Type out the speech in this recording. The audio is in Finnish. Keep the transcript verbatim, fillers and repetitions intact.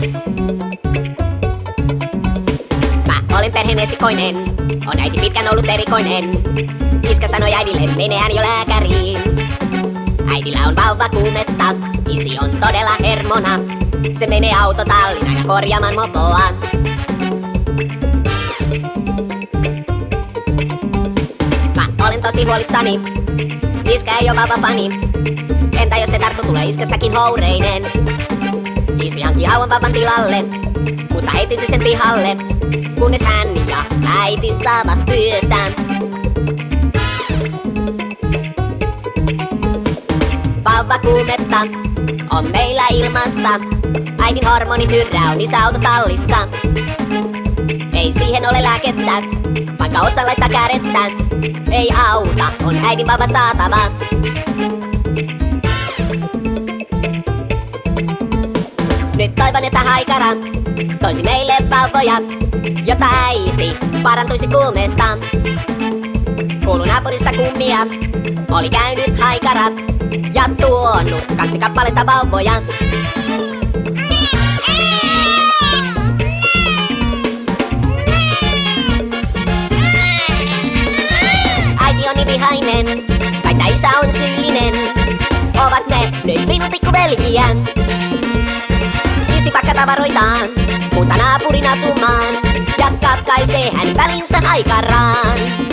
Mä olen perheen esikoinen, on äiti pitkän ollut erikoinen. Iskä sanoi äidille, mene hän jo lääkäriin. Äidillä on vauva kuumetta, isi on todella hermona. Se menee autotallin aina korjaamaan mopoa. Mä olen tosi huolissani, iskä ei oo vauvafani. Entä jos se tarttu tulee iskästäkin houreinen? Isi hankki hauan vauvan tilalle, mutta heitti sen pihalle, kunnes hän ja äiti saavat työtä. Vauva kuumetta on meillä ilmassa. Äidin hormonit hyrrää on niissä autotallissa. Ei siihen ole lääkettä, vaikka otsa laittaa kädettä. Ei auta, on äidin vauva saatava. Nyt toivon, että haikara toisi meille vauvoja, jotta äiti parantuisi kuumeesta. Kuuluu naapurista kummia, oli käynyt haikara ja tuonut kaksi kappaletta vauvoja. Äiti on niin vihainen, väittää isä on syyllinen. Ovat ne nyt minun pikkuveljiä. Isi pakkaa tavaroitaan, mutta naapurin asumaan, ja katkaisee hän välinsä haikaraan.